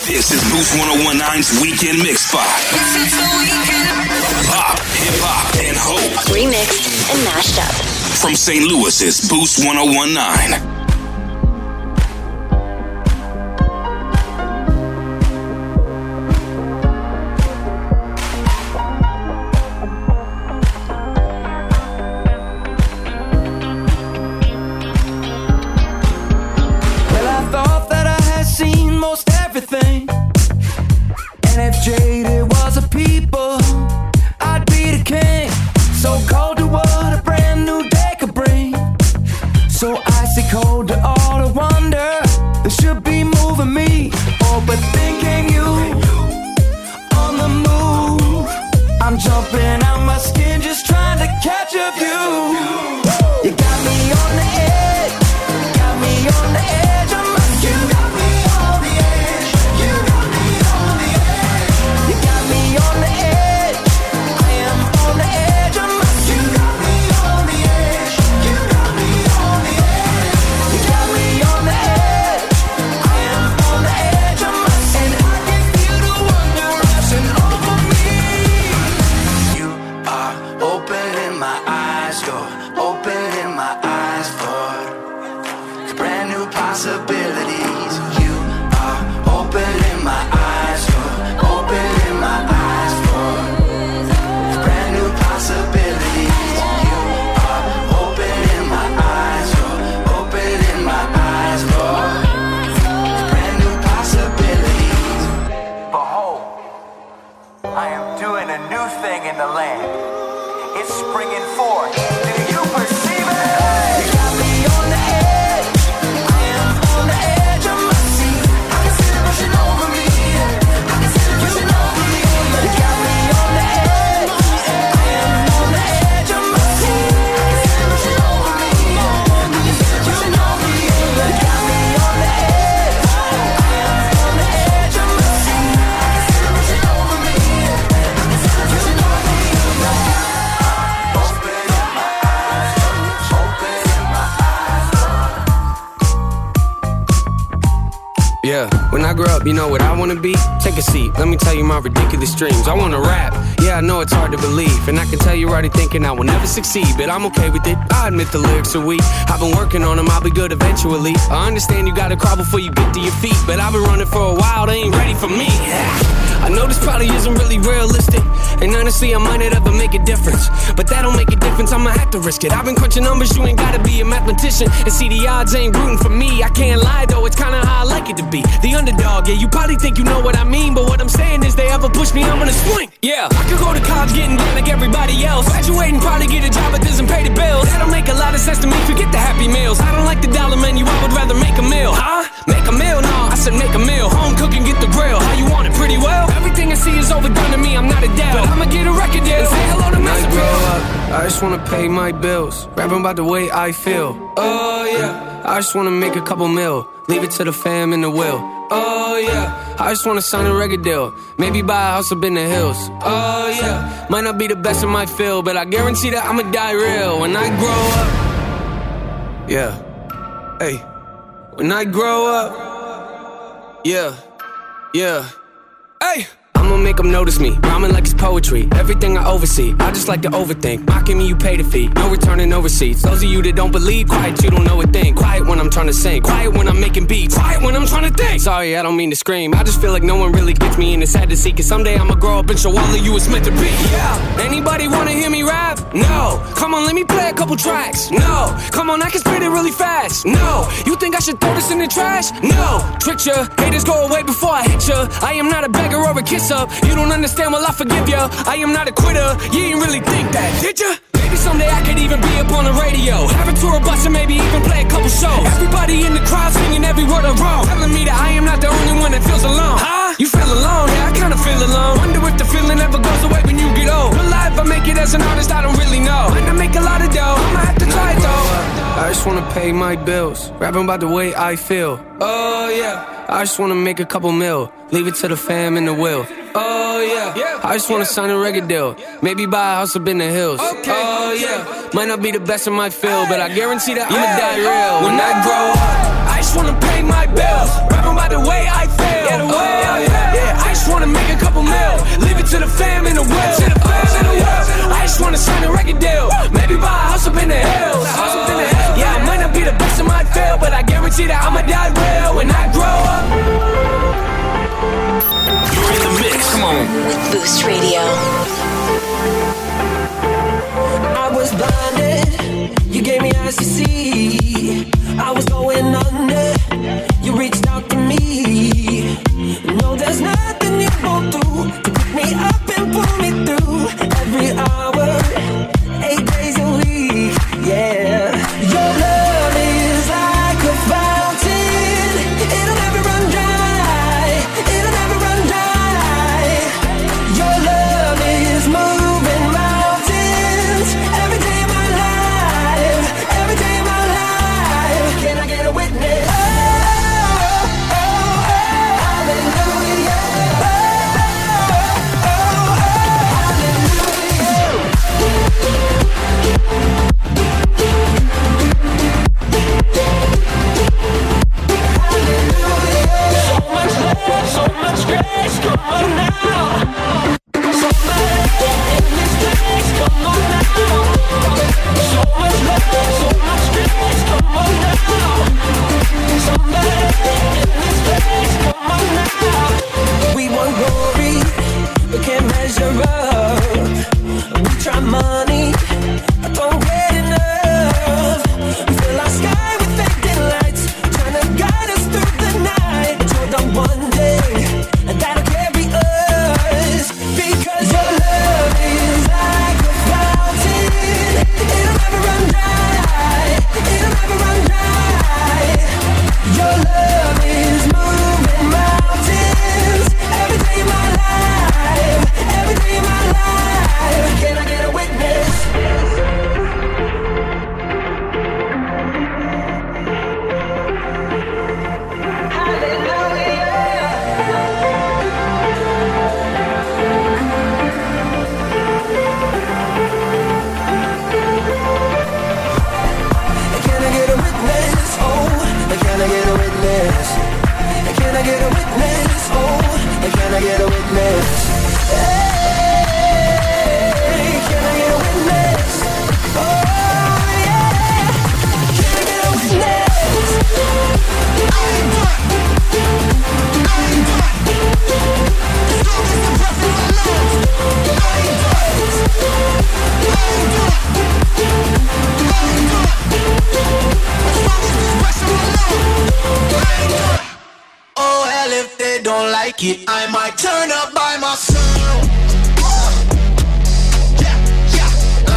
This is Boost 1019's Weekend Mix Spot. This is the weekend. Pop, hip hop, and hope. Remixed and mashed up. From St. Louis's Boost 1019. Everything. And if jaded was a people, I'd be the king. So cold to what a brand new day could bring. So icy cold to all the wonder that should be moving me. Oh, but thinking you on the move. I'm jumping out my skin just trying to catch a view. You got me on the edge. Got me on the edge of my skin. Yeah, when I grow up, you know what I wanna be? Take a seat, let me tell you my ridiculous dreams. I wanna rap, yeah, I know it's hard to believe. And I can tell you're already thinking I will never succeed, but I'm okay with it, I admit the lyrics are weak. I've been working on them, I'll be good eventually. I understand you gotta crawl before you get to your feet, but I've been running for a while, they ain't ready for me. I know this probably isn't really realistic, and honestly I might not ever make a difference, but that don't make a difference, I'ma have to risk it. I've been crunching numbers, you ain't gotta be a mathematician, and see the odds ain't rooting for me. I can't lie though, it's kinda how I like it to be, the underdog. Yeah, you probably think you know what I mean, but what I'm saying is they ever push me, I'm gonna swing. Yeah, I could go to college getting down like everybody else, graduating, probably get a job that doesn't pay the bills. That don't make a lot of sense to me, forget the happy meals. I don't like the dollar menu, I would rather make a meal. Huh? Make a meal? No, I said make a meal. Home cooking, get the grill. How you want it? Pretty well. Everything I see is overdone to me, I'm not a dad, but I'ma get a record deal and say hello to Master Grill. When I grow up, I just wanna pay my bills, rapping about the way I feel. Oh yeah, I just wanna make a couple mil, leave it to the fam in the will. Oh yeah, I just wanna sign a record deal, maybe buy a house up in the hills. Oh yeah, might not be the best in my field, but I guarantee that I'ma die real when I grow up. Yeah, hey, when I grow up. Yeah, hey, I'ma make them notice me, rhyming like it's poetry. Everything I oversee, I just like to overthink. Mocking me, you pay the fee, no returning, no receipts. Those of you that don't believe, quiet, you don't know a thing. Quiet when I'm trying to sing, quiet when I'm making beats, quiet when I'm trying to think. Sorry, I don't mean to scream, I just feel like no one really gets me, and it's sad to see, cause someday I'ma grow up and show all of you it's meant to be. Yeah, anybody wanna hear me rap? No. Come on, let me play a couple tracks. No. Come on, I can spit it really fast. No. You think I should throw this in the trash? No. Trick ya, haters go away before I hit ya. I am not a beggar or a kiss up. You don't understand, well I forgive ya. I am not a quitter, you didn't really think that, did ya? Maybe someday I could even be up on the radio, have a tour bus and maybe even play a couple shows. Everybody in the crowd singing every word I wrote, telling me that I am not the only one that feels alone. Huh? You feel alone? Yeah, I kinda feel alone. Wonder if the feeling ever goes away when you get old. Will I ever make it as an artist? I don't really know. Might not make a lot of dough, I'ma have to try it though. I just wanna pay my bills, rapping about the way I feel. Oh yeah, I just wanna make a couple mil, leave it to the fam in the will. Oh yeah, I just wanna sign a record deal, maybe buy a house up in the hills. Oh yeah, might not be the best in my field, but I guarantee that I'ma die real when I grow up. I just wanna pay my bills, rapping about the way I feel. Oh to the fam in the world. I just wanna sign a record deal. Maybe buy a house up in the hills. Yeah, I might not be the best, I might fail, but I guarantee that I'ma die real when I grow up. You're in the mix. Come on. With Boost Radio. I was blinded, you gave me eyes to see. I was going under, you reached out to me. No, there's nothing you won't do to pick me up and pull me through. Every hour, 8 days a week, yeah. Your love is like a fountain, it'll never run dry, it'll never run dry. Your love is moving mountains every day of my life, every day of my life. Can I get a witness? So much grace, come on now. So much in this place, come on now. So much love, so much grace, come on now. Somebody in this place, come on now. We want glory, we can't measure up. We try money, I don't get enough. We fill our sky with fading lights, trying to guide us through the night. Until the one day that'll carry us, because your love is like a fountain, it'll never run dry, it'll never run dry. Your love is moving mountains every day of my life, every day of my life. Can I get a witness? Can I get a witness? Can I get a witness? Oh, can I get a witness? Hey, can I get a witness? Oh, yeah. Can I get a witness? I ain't done. I ain't done. Still get the breath in my lungs. I ain't done. I ain't done. I ain't done. As long as there's breath in my lungs. Oh, hell, if they don't like it, I might turn up by myself. Yeah, yeah.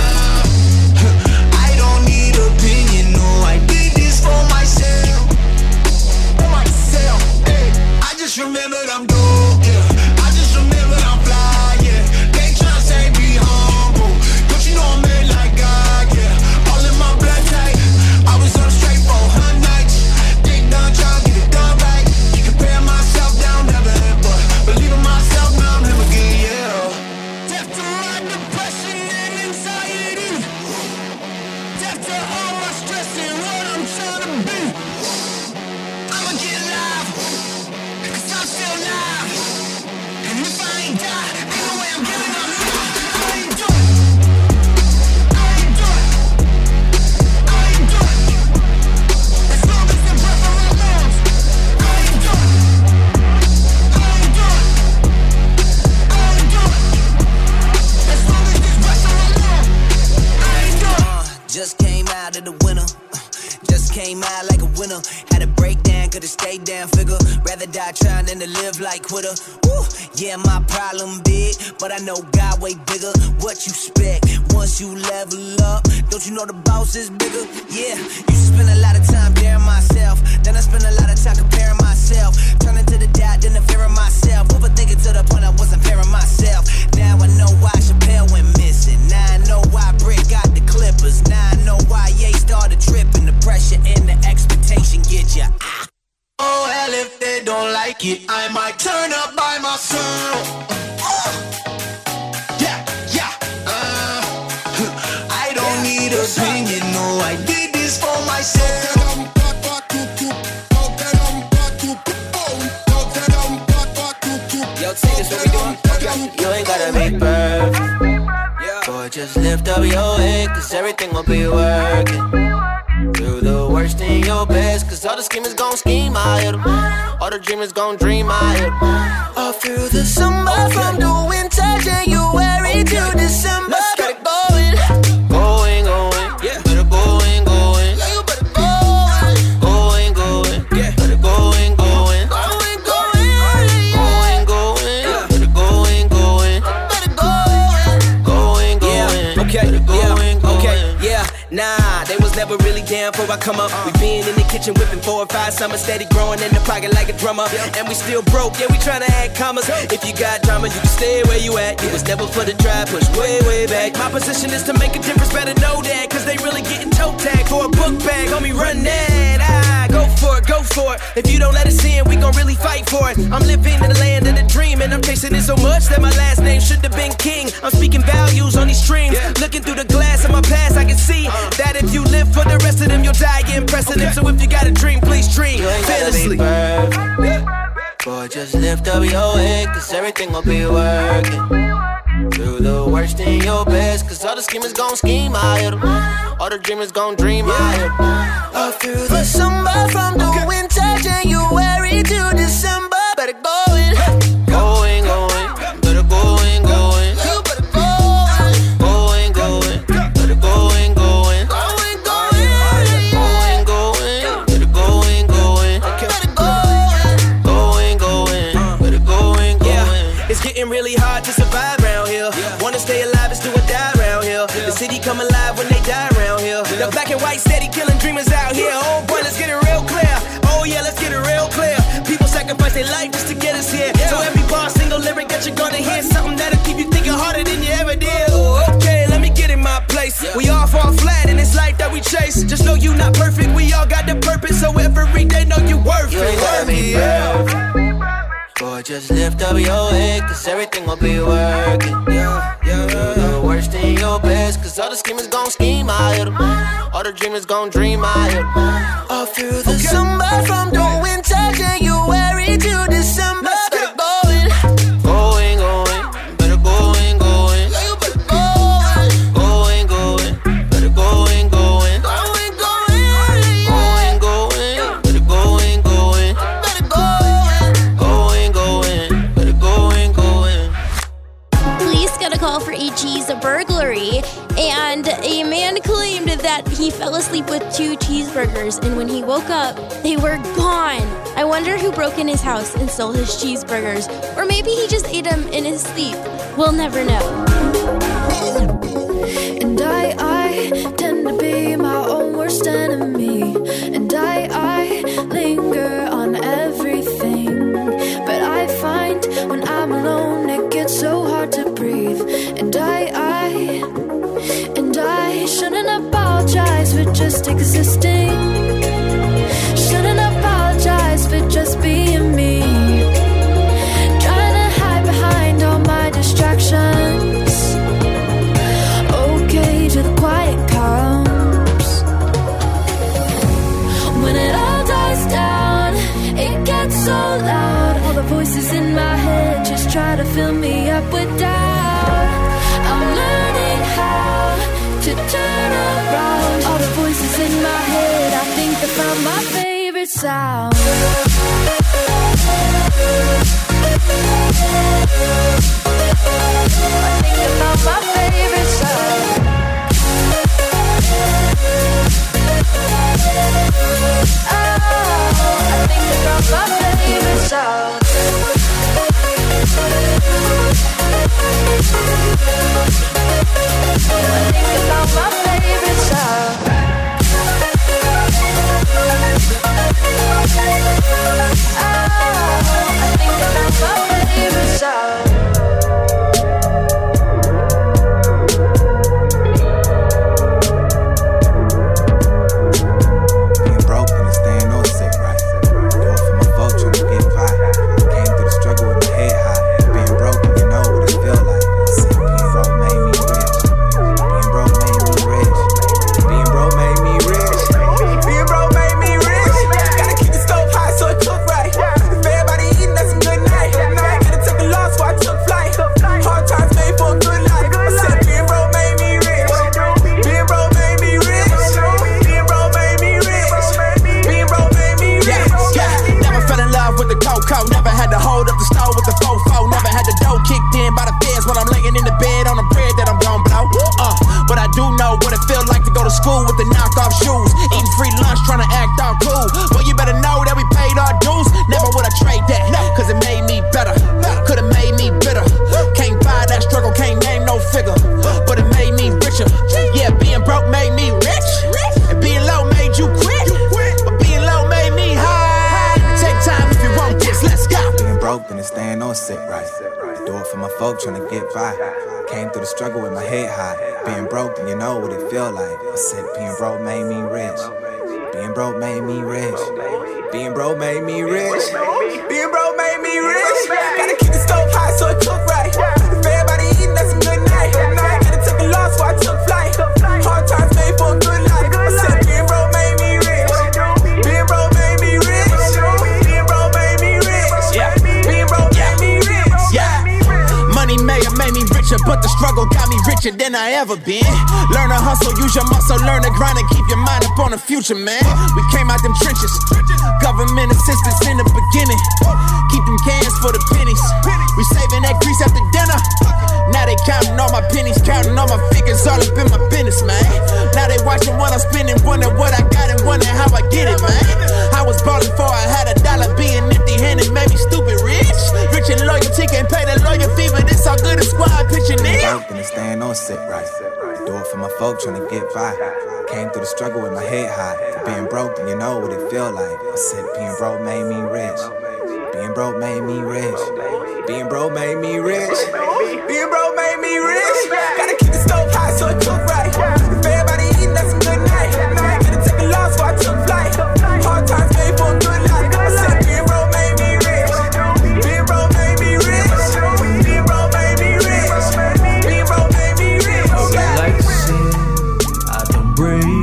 I don't need opinion, no, I did this for myself. For myself, hey. I just remembered I'm dope, yeah. I just remembered I'm fly, yeah. They tryna say be humble. Don't you know I'm made like God, yeah. All in my blood type. I was up straight for 100 nights. They done tryna get it done right. You compare myself down, never ever. Believe in myself, now I'm him again, yeah. Death to my depression and anxiety. Death to all my stress and what I'm trying to be. I'ma get live, 'cause I'm still alive. And if I ain't died, ain't no way I'm giving up. I ain't done. I ain't done. I ain't done. As long as the breath in my lungs. I ain't done. I ain't done. I ain't done. As long as there's breath in my lungs. I ain't done. Just came out of the winter. Just came out like a winner. Had a breakdown, could've stayed down, figure. Rather die trying than to live like quitter. Woo, yeah, my problem big, but I know God way bigger. What you expect once you level up? Don't you know the boss is bigger? Yeah, used to spend a lot of time daring myself. Then I spent a lot of time comparing myself. Turning to the doubt, then the fear of myself. Overthinking to the point I wasn't pairing myself. Now I know why Chappelle went missing. Now I know why Brick got the Clippers. Now I know why Ye started tripping. The pressure and the expectation get ya. Oh, hell, if they don't like it, I might turn up by myself. Yeah, yeah. I don't need opinion, no, I did this for myself. Yo, take this, what we doing? You ain't gotta be perfect. Boy, just lift up your head, cause everything will be working. Do the worst in your best, cause all the schemers gon' scheme, I hit 'em. All the dreamers gon' dream, I hit 'em. All through the summer, from the winter, January to December. Let's get it going. Going, going, yeah. Better going, going. Yeah, you better go. Going, going, yeah. Better going, going. Going, going, going, going. Yeah. Better going, going. Better going, going, going. Yeah, okay, yeah, okay, yeah. Nah, they was never really down for I come up. We been in the kitchen whipping 4 or 5 summers, steady growing in the pocket like a drummer. And we still broke, yeah, we tryna add commas. If you got drama, you can stay where you at. You was never for the try, push way, way back. My position is to make a difference, better know that. Cause they really getting toe tagged for a book bag. Homie, run that, go for it, go for it. If you don't let us in, we gon' really fight for it. I'm living in the land of the dream, and I'm chasing it so much that my last name should have been King. I'm speaking values on these strings, looking through the glass of my past, I can see that if you live for the rest of them, you'll die getting precedent. So if you got a dream, please dream fearlessly. Boy, just lift up your head, cause everything will be working. Do the worst in your best, cause all the schemers gon' scheme, I hit 'em. All the dreamers gon' dream, I hit 'em. All through the summer, from the winter, January to December. Better go in. Going, going, better going, going. You better go in. Going, going, better going, going. Going, going, going, going. Better going, going. Better go in. Going, going, better going, going. Yeah, it's getting really hard to survive around here. Wanna stay alive is do or die around here. The city come alive when they die around here. The black and white steady killing dreamers out here. Oh boy, let's get it real clear. Oh yeah, let's get it real clear. People sacrifice their life just to get us here. So every bar, single lyric that you're gonna hear, something that'll keep you thinking harder than you ever did. Okay, let me get in my place. We all fall flat in this life that we chase. Just know you not perfect, we all got the purpose. So every day know you worth you it. Ain't gotta be perfect. Boy, just lift up your head, cause everything will be working. Do the worst in your best, cause all the schemers gon' scheme, I hit 'em. All the dreamers gon' dream, I hit 'em. All through the summer, from the winter, January to December. Better go in. Going, going, better going, going. Yeah, you better go in. Going, going, better going, going. Going, going, going, going. Better going, going. Better go in. Going, going, better going, going. Police got a call for a cheeseburglary, and a man claimed that he fell asleep with 2 cheeseburgers, and when he woke up, they were gone. I wonder who broke in his house and stole his cheeseburgers, or maybe he just ate them in his sleep. We'll never know. And I tend to be my own worst enemy, and I linger on everything, but I find when I'm alone it gets so hard to breathe, and I shouldn't apologize for just existing, shouldn't apologize for just being me, trying to hide behind all my distractions. Okay, till the quiet comes. When it all dies down, it gets so loud. All the voices in my head just try to fill me up with doubt. I'm learning how to turn around. All the voices in my head, I think they found my favorite sound. I think they found my favorite sound. Oh, I think they found my favorite sound. I think they found my favorite sound. Oh, I think they found my favorite sound. Being broke made me rich. Being broke made me rich. stole with the fofo. Never had the dough kicked in by the feds when I'm laying in the bed on the bread that I'm gon' blow. But I do know what it feel like to go to school with the knockoff shoes. Eating free lunch, trying to act all cool. Well, you better know that we paid our dues. Never would I trade that, cause it made me better. Could've made me bitter. Can't buy that struggle, can't name no figure. But it made me richer. Yeah, being broke made me rich. And being low made you quit. But being low made me high. Take time if you want this, let's go. Being broke, then it's staying on sit right. Do it for my folk, tryna get by. Came through the struggle with my head high. Being broke, then you know what it feel like. I said being broke made me rich. Being broke made me rich. Being broke made me rich. Being broke made me rich. Gotta keep the stove hot so it cook right. If everybody eating, that's a good night. Gotta take a loss, so I took flight. Hard times made for a good life. I said being broke made me rich. Being broke made me rich. Being broke made me rich. Being broke made me rich. Money made me richer, but the struggle got me richer than I ever been. Learn to hustle, use your muscle, learn to grind and keep your mind up on the future, man. We came out them trenches, government assistance in the beginning. Keep them cans for the pennies. We saving that grease after dinner. Now they counting all my pennies, counting all my figures, all up in my business, man. Now they watching what I'm spending, wonder what I got and wonder how I get it, man. I was ballin' for I had $1, being empty-handed made me stupid rich. Rich in loyalty, can't pay the lawyer fee, but it's all good as squad pitching in. Broke, then it's staying on sit right. Do it for my folk, tryna get by. Came through the struggle with my head high. Being broke, then you know what it feel like. I said being broke made me rich. Being broke made me rich. Being broke made me rich. Being broke made me rich. Gotta keep the stove hot so it cook right. If everybody eating, that's a good night. Gotta take a loss, so I took flight. Hard times made for a good life. I said being broke made me rich. Being broke made me rich. Being broke made me rich. Being broke made me rich. I would like to say I don't break.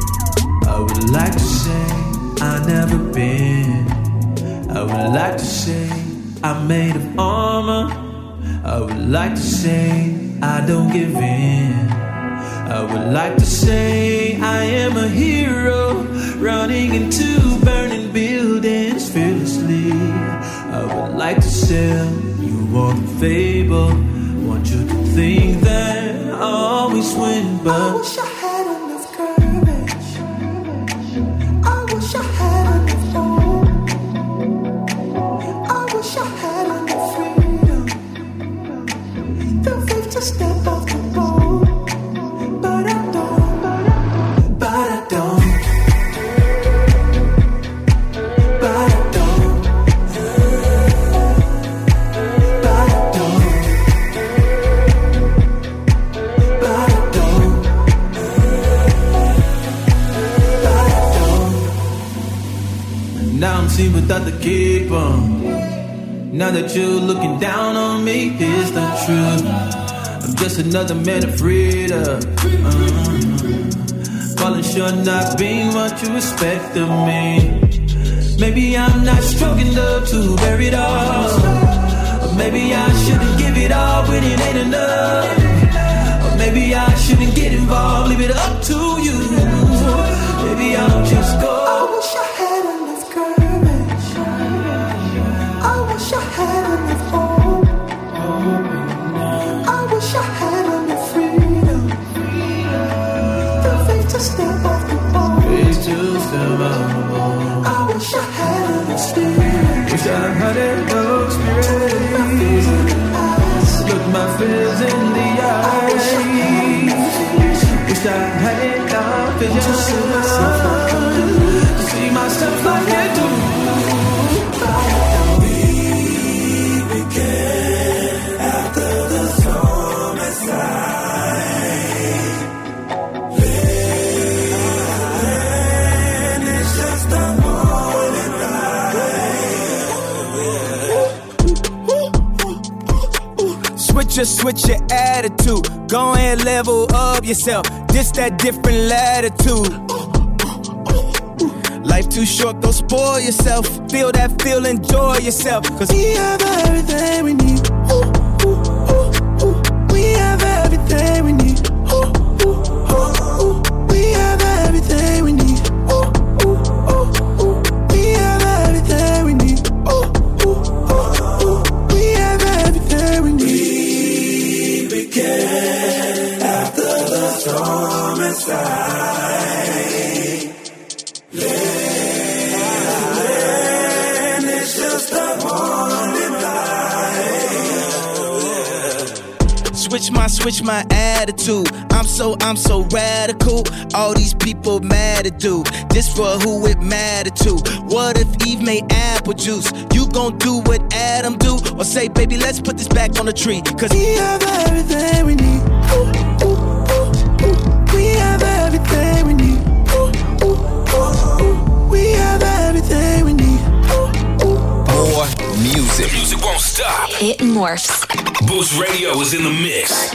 I would like to say I never been. I would like to say I'm made of armor. I would like to say I don't give in. I would like to say I am a hero, running into burning buildings fearlessly. I would like to sell you all the fable, want you to think that I always win, but I wish I had enough courage. I wish I had enough hope. I wish I had enough freedom, the faith to step off the boat. But I don't, but I don't, but I don't, but I don't, but I don't, but I don't. Now I'm seen without the cape on. Now that you're looking down on me, here's the truth. I'm just another man afraid of falling short, not being what you expect of me. Maybe I'm not strong enough to bear it all, or maybe I shouldn't give it all when it ain't enough, or maybe I shouldn't get involved, leave it up to you. Maybe I'll just go. I wish I had enough courage. I wish I had enough hope. I wish I had enough freedom, the faith to step off the boat. I wish I had enough spirit. Wish I had enough spirit. Look my fears in the eyes. Wish I had enough vision to see myself like I do. We began after the storm aside. Then it's just a morning ride. Switch your attitude. Go and level up yourself. This that different latitude. Life too short, go spoil yourself. Feel that feel, enjoy yourself. Cause we have everything we need. We have everything we need. We have everything we need. We have everything we need. Switch my attitude. I'm so radical. All these people mad at dude. Just for who it mattered to. What if Eve made apple juice? You gon' do what Adam do? Or say, baby, let's put this back on the tree. Cause we have everything we need. Ooh, ooh, ooh, ooh. We have everything we need. Ooh, ooh, ooh, ooh. We have everything we need. Ooh, ooh. More music. Music won't stop. It morphs. Boost Radio is in the mix.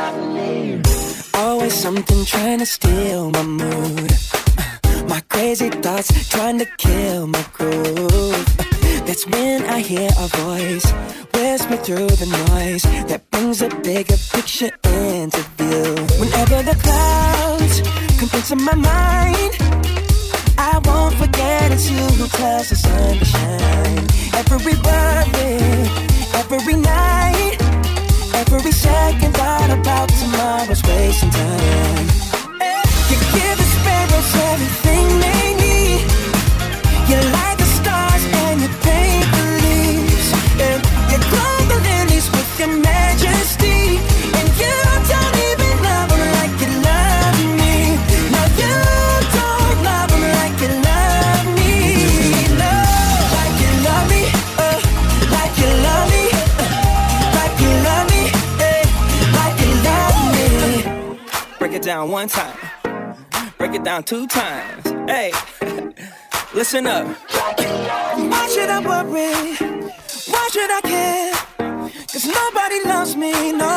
Always something trying to steal my mood. My crazy thoughts trying to kill my groove. That's when I hear a voice whisper through the noise that brings a bigger picture into view. Whenever the clouds come into my mind, I won't forget it's you who tells the sun to shine. Every birthday, every night, every second thought about tomorrow's wasting time. You give the sparrows everything they need. You're like the stars and you paint the leaves. You clothe the lilies with your majesty. And you don't even love them like you love me. No, you don't love them like you love me. No, like you love me, like you love me, like you love me, like you love me. Break it down one time, break it down two times. Hey, listen up. Why should I worry? Why should I care? Cause nobody loves me, no,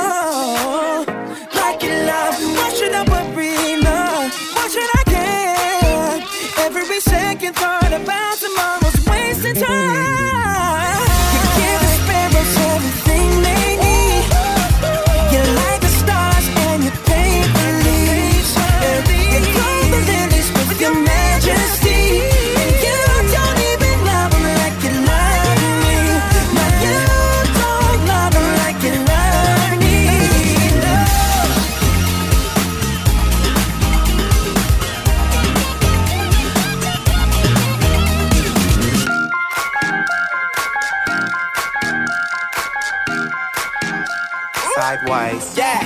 like you love. Why should I worry? No, why should I care? Every second thought about tomorrow's wasting time. You give the sparrows everything they need. You're like the stars and you paint the leaves. You clothe the lilies with your majesty. And you don't even love them like you love me. No, you don't love them like you love me. No. Sideways. Yeah.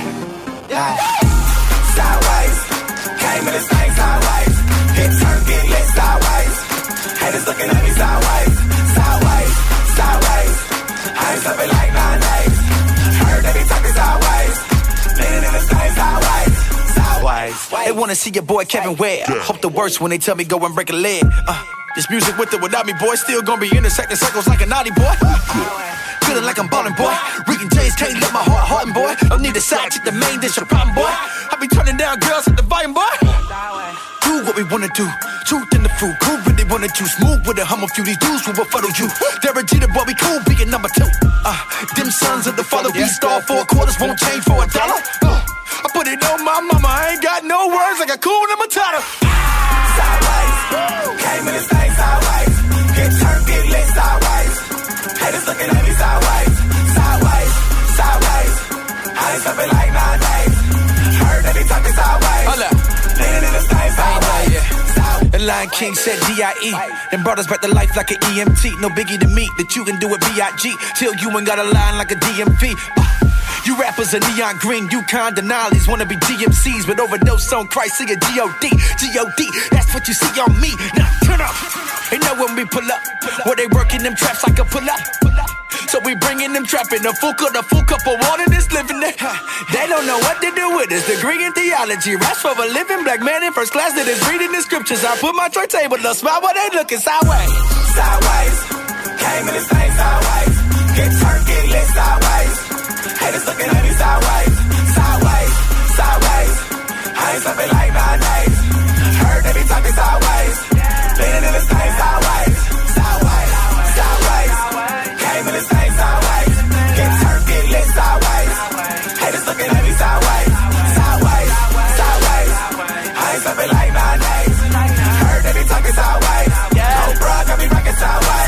Sideways. Came in this thing sideways. Hit turn, get lit sideways. Haters looking at me sideways. Sideways. Sideways. I ain't sleeping like 9 days. Heard they be talking sideways. Leaning in this thing sideways. Sideways. They wanna see your boy Kevin Ware. Hope the worst when they tell me go and break a leg. This music with or without me, boy, still gonna be intersecting circles like a naughty boy. Feeling like I'm ballin', boy. Regan James can't let my heart harden, boy. Don't need a side chick, the main dish, a problem, boy. I be turning down girls at the volume, boy. Do what we wanna do. Truth in the fruit, cool really wanna choose. Move with a hum of few, these dudes will befuddle you. Derek Jeter, boy, we cool, being number 2. Them sons of the father, we star 4 quarters, won't change for $1. I put it on my mama, I ain't got no words like a cool Matata. Sideways. Came in this thing sideways. Hit turn, get lit sideways. Haters looking at me sideways. Sideways. Sideways. I ain't sleeping like 9 days. Heard they be talking sideways. Leaning in this thing sideways. The Lion King said D.I.E. and brought us back to life like an EMT. No biggie to me that you can do it B.I.G. Till you ain't got a line like a DMV. You rappers are neon green, Yukon Denali's wanna be DMCs, but overdose on Christ, see a G.O.D. G.O.D. That's what you see on me. Now turn up. They know when we pull up, where they working them traps like a pull up. So we bringing them trapping a full cup of water that's living there. They don't know what to do with this degree in theology. Raps for a living black man in first class that is reading the scriptures. I put my tray table, a smile while they looking sideways. Sideways. Came in this thing sideways. Get turned, get lit sideways. Haters looking at me sideways. Sideways. Sideways. I ain't sleeping like 9 days. Heard they be talking sideways. Leaning in this thing sideways. Sideways. Sideways. Came in this thing sideways. Get turned, get lit sideways. Haters looking at me sideways. Sideways. Sideways. I ain't sleeping like 9 days. Heard they be talking sideways. Oh, bro, got me rocking sideways.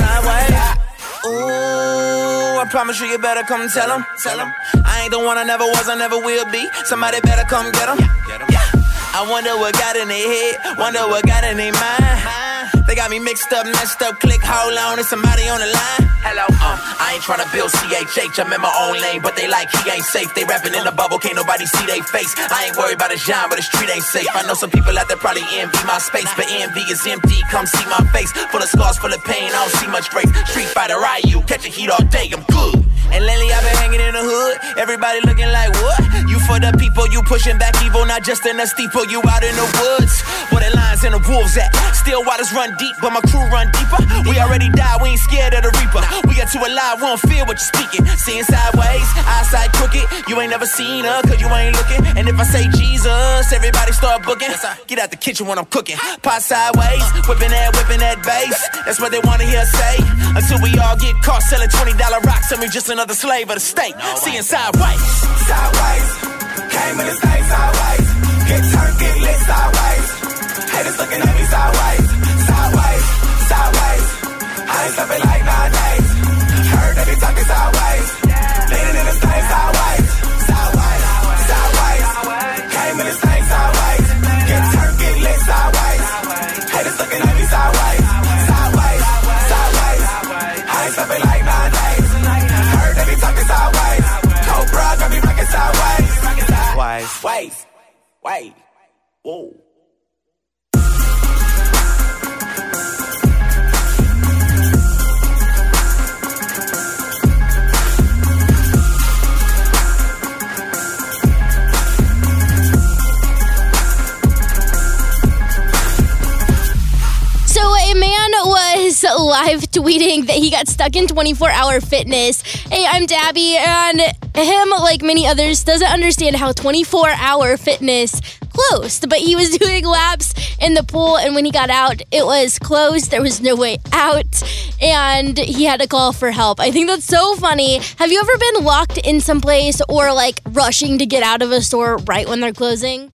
Ooh, I promise you better come tell them. I ain't the one I never was, I never will be. Somebody better come get them. Yeah. I wonder what got in their head, wonder what got in their mind. They got me mixed up, messed up, click, hold on, there's somebody on the line. Hello, I ain't tryna build CHH, I'm in my own lane, but they like he ain't safe. They rapping in the bubble, can't nobody see they face. I ain't worried about a genre, but the street ain't safe. I know some people out there probably envy my space, but envy is empty, come see my face. Full of scars, full of pain, I don't see much grace. Street fighter, Ryu, catch a heat all day, I'm good. And lately I've been hanging in the hood, everybody looking like what? You for the people, you pushing back evil, not just in a steeple, you out in the woods. Where the lions and the wolves at? Still waters run deep, but my crew run deeper. We already died, we ain't scared of the reaper. We got too alive, we don't fear what you're speaking. Seeing sideways, eyesight crooked, you ain't never seen her, cause you ain't looking. And if I say Jesus, everybody start booking. Get out the kitchen when I'm cooking. Pot sideways, whipping that bass. That's what they wanna hear say. Until we all get caught selling $20 rocks, and we just another slave of the state. Seeing sideways. Sideways, came in this thing sideways. Get turned, get lit sideways. Haters looking at me sideways. Sideways, sideways. I ain't sleeping like 9 days. Heard they be talking sideways. Leaning in this thing sideways. Sideways, sideways. Came in this thing sideways. Get turned, get lit sideways. Haters looking at me sideways. Sideways, sideways. I ain't sleeping like 9 days. Heard they be talking sideways. Cobra got me rocking sideways. Wait. Whoa. So a man was live tweeting that he got stuck in 24-hour fitness. Hey, I'm Dabby, and him, like many others, doesn't understand how 24-hour fitness closed. But he was doing laps in the pool, and when he got out, it was closed. There was no way out, and he had to call for help. I think that's so funny. Have you ever been locked in some place or like rushing to get out of a store right when they're closing?